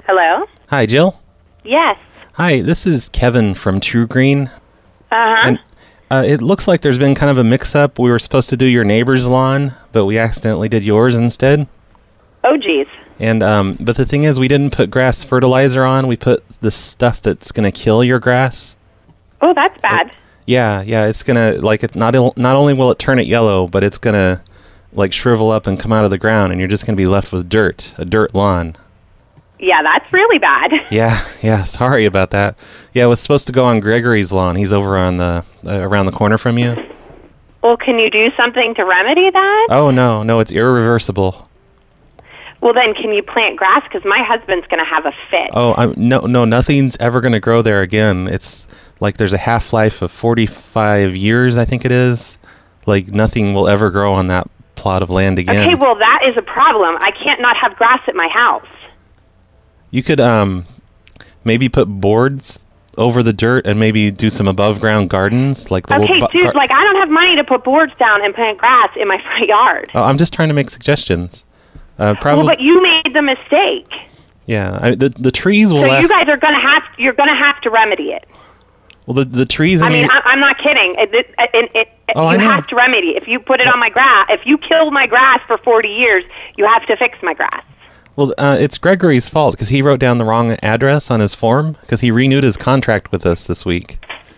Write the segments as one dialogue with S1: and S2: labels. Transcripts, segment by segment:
S1: Hello?
S2: Hi, Jill.
S1: Yes.
S2: Hi, this is Kevin from True Green.
S1: Uh-huh.
S2: And it looks like there's been kind of a mix-up. We were supposed to do your neighbor's lawn, but we accidentally did yours instead.
S1: Oh, geez.
S2: And but the thing is, we didn't put grass fertilizer on. We put the stuff that's going to kill your grass.
S1: Oh, that's bad.
S2: Yeah, it's going to, like, not only will it turn it yellow, but it's going to, like, shrivel up and come out of the ground, and you're just going to be left with dirt, a dirt lawn.
S1: Yeah, that's really bad.
S2: Yeah, sorry about that. Yeah, it was supposed to go on Gregory's lawn. He's over on the around the corner from you.
S1: Well, can you do something to remedy that?
S2: Oh, no, it's irreversible.
S1: Well, then can you plant grass? Because my husband's going to have a fit.
S2: Oh, no, nothing's ever going to grow there again. It's like there's a half-life of 45 years, I think it is. Like, nothing will ever grow on that plot of land again.
S1: Okay, well, that is a problem. I can't not have grass at my house.
S2: You could maybe put boards over the dirt and maybe do some above-ground gardens. Like the
S1: okay, dude, like, I don't have money to put boards down and plant grass in my front yard.
S2: Oh, I'm just trying to make suggestions. Probably.
S1: Well, but you made the mistake.
S2: Yeah, the trees will
S1: so
S2: last.
S1: You guys are you're gonna have to remedy it.
S2: Well, the trees.
S1: I'm not kidding.
S2: I know.
S1: Have to remedy. If you put it on my grass, if you killed my grass for 40 years, you have to fix my grass.
S2: Well, it's Gregory's fault because he wrote down the wrong address on his form because he renewed his contract with us this week.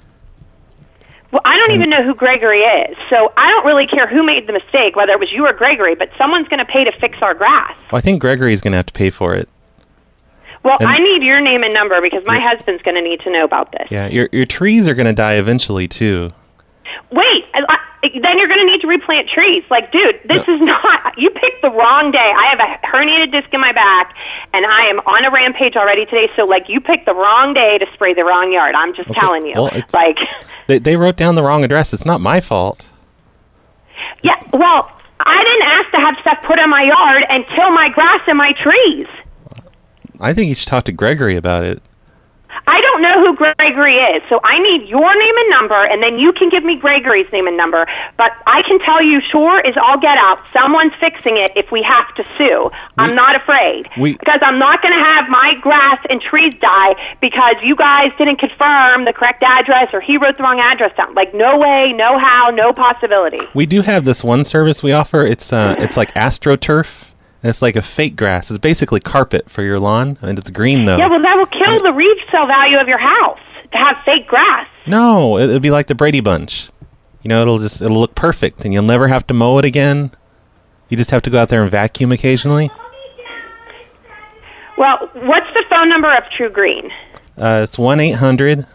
S1: Well, I don't even know who Gregory is, so I don't really care who made the mistake, whether it was you or Gregory, but someone's going to pay to fix our grass.
S2: Well, I think Gregory's going to have to pay for it.
S1: Well, I need your name and number because my husband's going to need to know about this.
S2: Yeah, your trees are going to die eventually, too.
S1: Wait, then you're going to need to replant trees. Like, dude, this is not... You picked the wrong day. I have a herniated disc in my back, and I am on a rampage already today, so, like, you picked the wrong day to spray the wrong yard. I'm just telling you.
S2: Well,
S1: like...
S2: They wrote down the wrong address. It's not my fault.
S1: Yeah, well, I didn't ask to have stuff put in my yard and kill my grass and my trees.
S2: I think you should talk to Gregory about it.
S1: I don't know who Gregory is, so I need your name and number, and then you can give me Gregory's name and number. But I can tell you, sure as all get out, someone's fixing it if we have to sue. I'm not afraid. Because I'm not going to have my grass and trees die because you guys didn't confirm the correct address or he wrote the wrong address down. Like, no way, no how, no possibility.
S2: We do have this one service we offer. It's like AstroTurf. It's like a fake grass. It's basically carpet for your lawn, and it's green, though.
S1: Yeah, well, that will kill the resale value of your house to have fake grass.
S2: No, it'll be like the Brady Bunch. You know, it'll look perfect, and you'll never have to mow it again. You just have to go out there and vacuum occasionally.
S1: Well, what's the phone number of True Green?
S2: It's 1-800...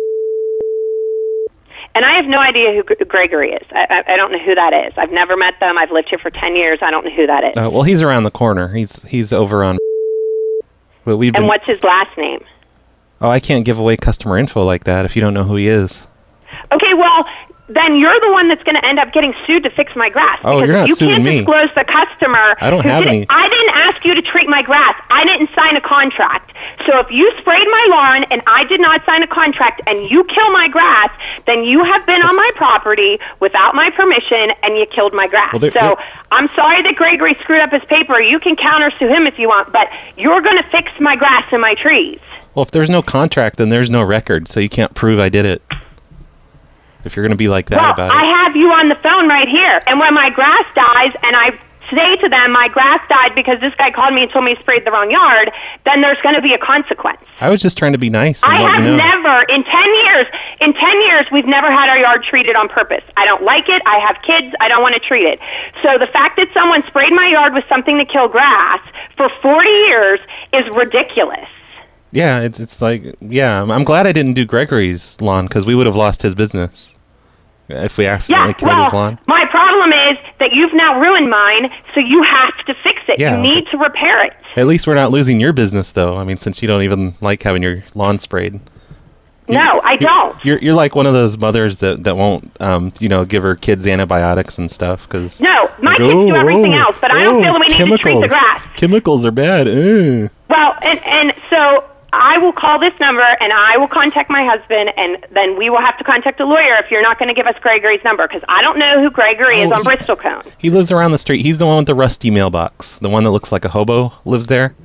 S1: And I have no idea who Gregory is. I don't know who that is. I've never met them. I've lived here for 10 years. I don't know who that is.
S2: Well, he's around the corner. He's over on... But
S1: what's his last name?
S2: Oh, I can't give away customer info like that if you don't know who he is.
S1: Okay, well, then you're the one that's going to end up getting sued to fix my grass.
S2: Oh, you're not suing me.
S1: You can't disclose the customer.
S2: I don't have any.
S1: I didn't ask you to treat my grass. I didn't sign a contract. So if you sprayed my lawn and I did not sign a contract and you kill my grass, then you have been on my property without my permission and you killed my grass. Well, I'm sorry that Gregory screwed up his paper. You can countersue him if you want, but you're going to fix my grass and my trees.
S2: Well, if there's no contract, then there's no record, so you can't prove I did it. If you're going to be like that about it.
S1: I have you on the phone right here. And when my grass dies and I say to them, my grass died because this guy called me and told me he sprayed the wrong yard, then there's going to be a consequence.
S2: I was just trying to be nice and
S1: I
S2: let
S1: have
S2: you know.
S1: never, in 10 years, we've never had our yard treated on purpose. I don't like it. I have kids. I don't want to treat it. So the fact that someone sprayed my yard with something to kill grass for 40 years is ridiculous.
S2: Yeah, it's like, yeah, I'm glad I didn't do Gregory's lawn because we would have lost his business if we accidentally killed his lawn.
S1: My problem is that you've now ruined mine, so you have to fix it.
S2: Yeah,
S1: you need to repair it.
S2: At least we're not losing your business, though. I mean, since you don't even like having your lawn sprayed.
S1: No, I don't.
S2: You're like one of those mothers that won't, give her kids antibiotics and stuff. Cause
S1: no, my kids do everything else, but I don't feel that we need to treat the grass.
S2: Chemicals are bad.
S1: Well, and so I will call this number, and I will contact my husband, and then we will have to contact a lawyer if you're not going to give us Gregory's number, because I don't know who Gregory is on Bristlecone.
S2: He lives around the street. He's the one with the rusty mailbox. The one that looks like a hobo lives there.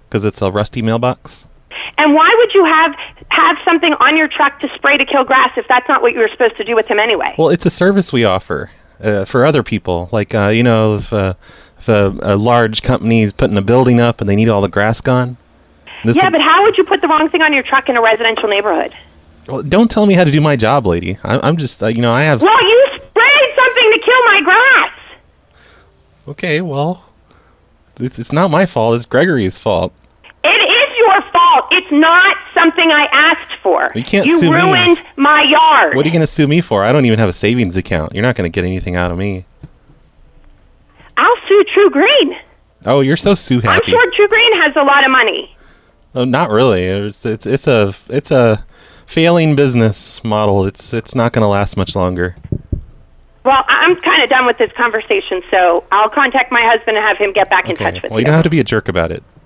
S2: because it's a rusty mailbox.
S1: And why would you have something on your truck to spray to kill grass if that's not what you were supposed to do with him anyway?
S2: Well, it's a service we offer for other people. Like, if a large company is putting a building up and they need all the grass gone.
S1: But how would you put the wrong thing on your truck in a residential neighborhood?
S2: Well, don't tell me how to do my job, lady. I'm just, I have...
S1: Well, you sprayed something to kill my grass!
S2: Okay, well, it's not my fault. It's Gregory's fault.
S1: It is your fault. It's not something I asked for.
S2: You can't sue me.
S1: You ruined my yard.
S2: What are you going to sue me for? I don't even have a savings account. You're not going to get anything out of me.
S1: I'll sue True Green.
S2: Oh, you're so sue happy.
S1: I'm sure True Green has a lot of money.
S2: Oh, not really. It's a failing business model. It's not going to last much longer.
S1: Well, I'm done with this conversation, so I'll contact my husband and have him get back in touch with you.
S2: Well, you don't have to be a jerk about it.